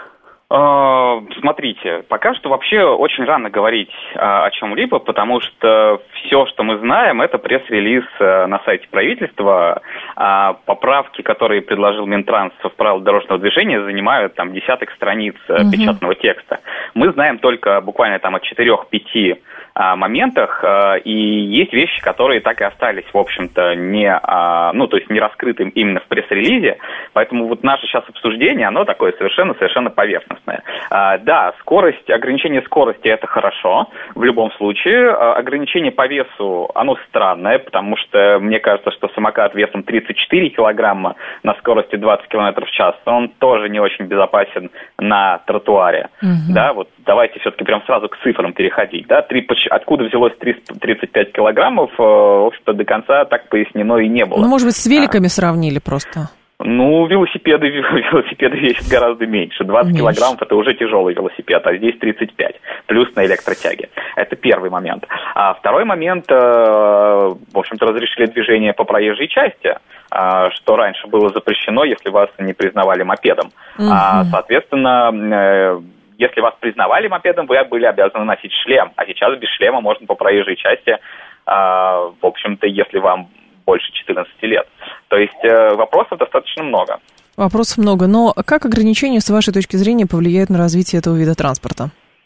Смотрите, пока что вообще очень рано говорить о чем-либо, потому что все, что мы знаем, это пресс-релиз на сайте правительства. Поправки, которые предложил Минтранс в правила дорожного движения, занимают там десяток страниц печатного текста. Мы знаем только буквально там о 4-5 моментах, и есть вещи, которые так и остались, в общем-то, не раскрытым именно в пресс-релизе, поэтому вот наше сейчас обсуждение, оно такое совершенно поверхностное. Да, ограничение скорости – это хорошо, в любом случае. Ограничение по весу, оно странное, потому что мне кажется, что самокат весом 34 килограмма на скорости 20 километров в час, он тоже не очень безопасен на тротуаре. Да, вот давайте все-таки прям сразу к цифрам переходить, да, откуда взялось 35 килограммов, в общем-то, до конца так пояснено и не было. Ну, может быть, с великами сравнили просто? Ну, велосипеды весят гораздо меньше. 20 килограммов – это уже тяжелый велосипед, а здесь 35, плюс на электротяге. Это первый момент. А второй момент, в общем-то, разрешили движение по проезжей части, что раньше было запрещено, если вас не признавали мопедом. Соответственно, если вас признавали мопедом, вы были обязаны носить шлем, а сейчас без шлема можно по проезжей части, в общем-то, если вам больше 14 лет. То есть вопросов достаточно много. Вопросов много, но как ограничения, с вашей точки зрения, повлияют на развитие этого вида транспорта?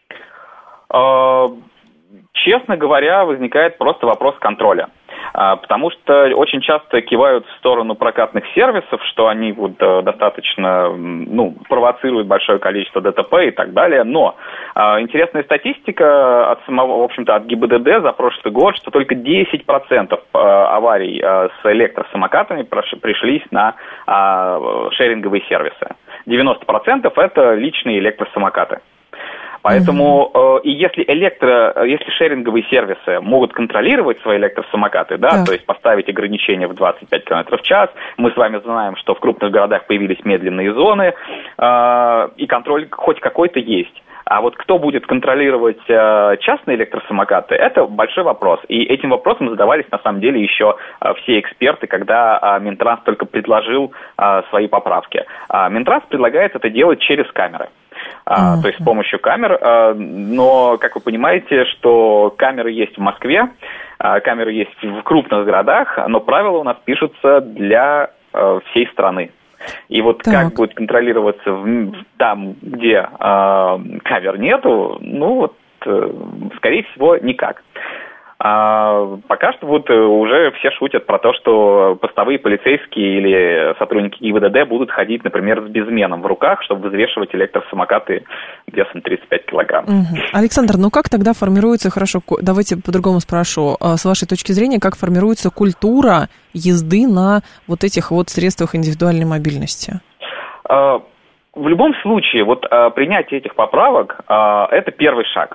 Честно говоря, возникает просто вопрос контроля. Потому что очень часто кивают в сторону прокатных сервисов, что они вот достаточно, провоцируют большое количество ДТП и так далее. Но интересная статистика от самого, в общем-то, от ГИБДД за прошлый год, что только 10% аварий с электросамокатами пришлись на шеринговые сервисы. 90% это личные электросамокаты. Поэтому, и если шеринговые сервисы могут контролировать свои электросамокаты, да, то есть поставить ограничения в 25 км в час, мы с вами знаем, что в крупных городах появились медленные зоны, и контроль хоть какой-то есть. А вот кто будет контролировать частные электросамокаты, это большой вопрос. И этим вопросом задавались, на самом деле, еще все эксперты, когда Минтранс только предложил свои поправки. Минтранс предлагает это делать через камеры. То есть с помощью камер, но, как вы понимаете, что камеры есть в Москве, камеры есть в крупных городах, но правила у нас пишутся для всей страны. И вот как будет контролироваться там, где камер нету, скорее всего, никак. Пока что вот уже все шутят про то, что постовые полицейские или сотрудники ГИБДД будут ходить, например, с безменом в руках, чтобы взвешивать электросамокаты весом 35 килограмм. Александр, как тогда формируется, давайте по-другому спрошу, с вашей точки зрения, как формируется культура езды на вот этих вот средствах индивидуальной мобильности? В любом случае, принятие этих поправок – это первый шаг.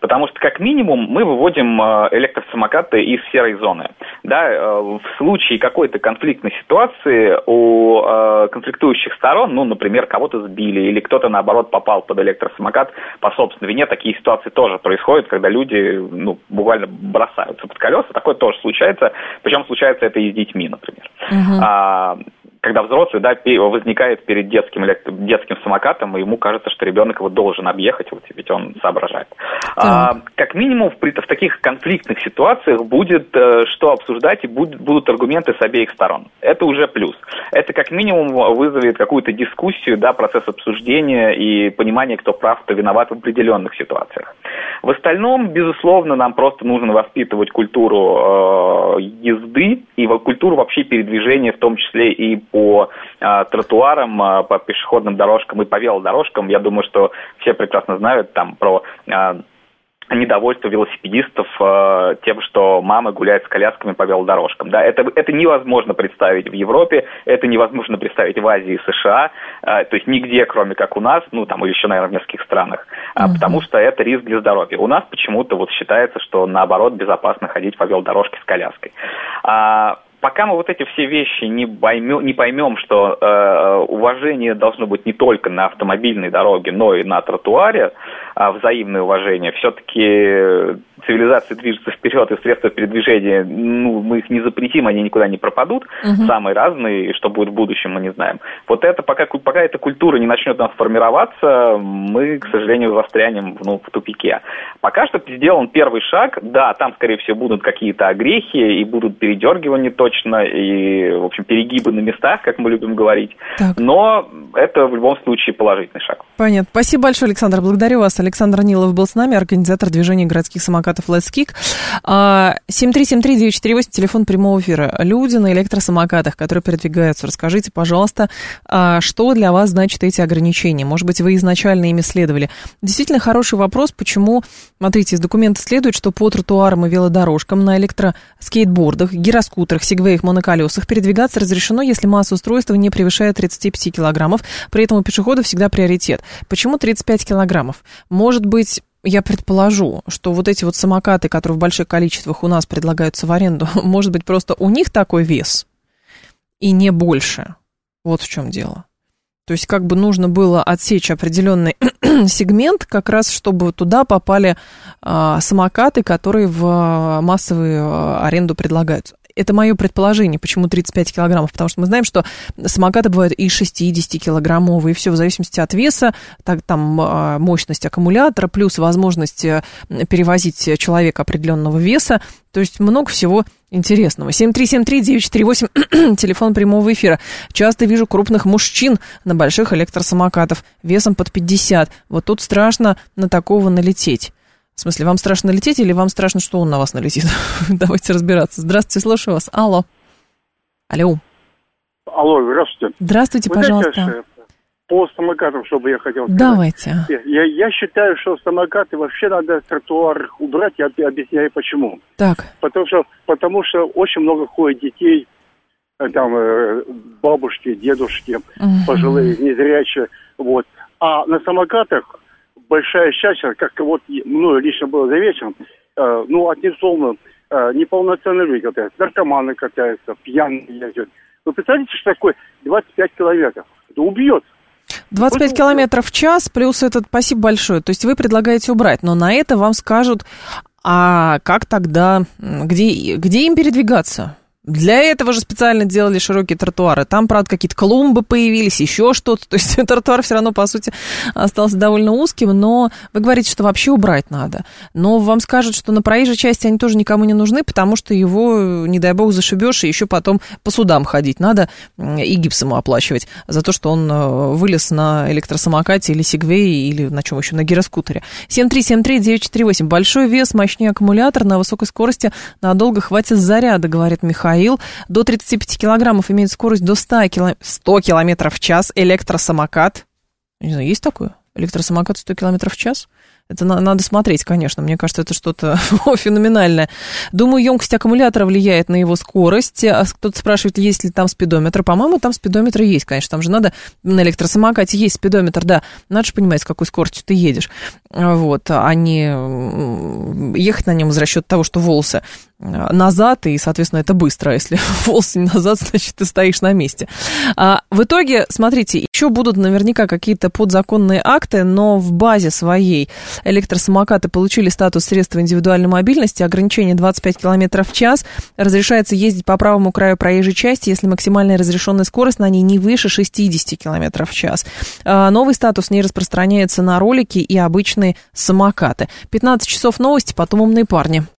Потому что, как минимум, мы выводим электросамокаты из серой зоны. Да, в случае какой-то конфликтной ситуации у конфликтующих сторон, ну, например, кого-то сбили, или кто-то, наоборот, попал под электросамокат по собственной вине, такие ситуации тоже происходят, когда люди, ну, буквально бросаются под колеса, такое тоже случается, причем случается это и с детьми, например. Когда взрослый, да, возникает перед детским самокатом, и ему кажется, что ребенок его должен объехать, вот ведь он соображает. Как минимум в таких конфликтных ситуациях будет что обсуждать, и будут аргументы с обеих сторон. Это уже плюс. Это как минимум вызовет какую-то дискуссию, да, процесс обсуждения и понимание, кто прав, кто виноват в определенных ситуациях. В остальном, безусловно, нам просто нужно воспитывать культуру езды и культуру вообще передвижения, в том числе и по тротуарам, по пешеходным дорожкам и по велодорожкам. Я думаю, что все прекрасно знают там про недовольство велосипедистов тем, что мамы гуляют с колясками по велодорожкам. Да, это невозможно представить в Европе, это невозможно представить в Азии и США, то есть нигде, кроме как у нас, ну там еще, наверное, в нескольких странах, потому что это риск для здоровья. У нас почему-то вот считается, что наоборот безопасно ходить по велодорожке с коляской. Пока мы вот эти все вещи не поймем, что уважение должно быть не только на автомобильной дороге, но и на тротуаре, взаимное уважение, все-таки цивилизация движется вперед, и средства передвижения, ну, мы их не запретим, они никуда не пропадут, самые разные, и что будет в будущем, мы не знаем. Вот это, пока эта культура не начнет у нас формироваться, мы, к сожалению, застрянем в тупике. Пока что сделан первый шаг, да, там, скорее всего, будут какие-то огрехи, и будут передергивания точно, и, в общем, перегибы на местах, как мы любим говорить, но это в любом случае положительный шаг. Понятно. Спасибо большое, Александр. Благодарю вас. Александр Нилов был с нами, организатор движения городских самокатов Let's Kick. 7373948, телефон прямого эфира. Люди на электросамокатах, которые передвигаются. Расскажите, пожалуйста, что для вас значат эти ограничения? Может быть, вы изначально ими следовали? Действительно хороший вопрос, почему, смотрите, из документа следует, что по тротуарам и велодорожкам на электроскейтбордах, гироскутерах, сегвеях, моноколесах передвигаться разрешено, если масса устройства не превышает 35 килограммов. При этом у пешехода всегда приоритет. Почему 35 килограммов? Может быть, я предположу, что вот эти вот самокаты, которые в больших количествах у нас предлагаются в аренду, может быть, просто у них такой вес и не больше. Вот в чем дело. То есть как бы нужно было отсечь определенный сегмент, как раз чтобы туда попали самокаты, которые в массовую аренду предлагаются. Это мое предположение, почему 35 килограммов, потому что мы знаем, что самокаты бывают и 60-килограммовые, и все в зависимости от веса, там мощность аккумулятора, плюс возможность перевозить человека определенного веса, то есть много всего интересного. 7373948, телефон прямого эфира. Часто вижу крупных мужчин на больших электросамокатах весом под 50. Вот тут страшно на такого налететь. В смысле, вам страшно лететь или вам страшно, что он на вас налетит? Давайте разбираться. Здравствуйте, слушаю вас. Алло. Алло, здравствуйте. Здравствуйте, пожалуйста. Знаете, по самокатам, чтобы я хотел сказать. Давайте. Я считаю, что самокаты вообще надо с тротуаров убрать, я объясняю почему. Так. Потому что очень много ходит детей, там бабушки, дедушки, пожилые, незрячие, вот. А на самокатах большая счастье, как вот мною лично было замечено, отнесовно, неполноценные люди катаются, наркоманы катаются, пьяные ездят. Вы представляете, что такое 25 километров? Это убьет. 25 километров в час, плюс этот, спасибо большое. То есть вы предлагаете убрать, но на это вам скажут, а как тогда, где им передвигаться? Для этого же специально делали широкие тротуары. Там, правда, какие-то клумбы появились, еще что-то. То есть тротуар все равно, по сути, остался довольно узким. Но вы говорите, что вообще убрать надо. Но вам скажут, что на проезжей части они тоже никому не нужны, потому что его, не дай бог, зашибешь, и еще потом по судам ходить надо и гипс ему оплачивать за то, что он вылез на электросамокате или сегвее, или на чем еще, на гироскутере. 7373948. Большой вес, мощнее аккумулятор, на высокой скорости надолго хватит заряда, говорит Михаил. До 35 килограммов имеет скорость до 100 километров в час. Электросамокат. Не знаю, есть такое? Электросамокат 100 километров в час? Это надо смотреть, конечно. Мне кажется, это что-то феноменальное. Думаю, емкость аккумулятора влияет на его скорость. Кто-то спрашивает, есть ли там спидометр. По-моему, там спидометр есть, конечно. Там же надо, на электросамокате есть спидометр, да. Надо же понимать, с какой скоростью ты едешь. вот, а не ехать на нем из расчета того, что волосы назад, и, соответственно, это быстро. Если волосы не назад, значит, ты стоишь на месте. В итоге, смотрите, еще будут наверняка какие-то подзаконные акты, но в базе своей электросамокаты получили статус средства индивидуальной мобильности, ограничение 25 км в час, разрешается ездить по правому краю проезжей части, если максимальная разрешенная скорость на ней не выше 60 км в час. Новый статус не распространяется на ролики и обычные самокаты. 15 часов новости, потом умные парни.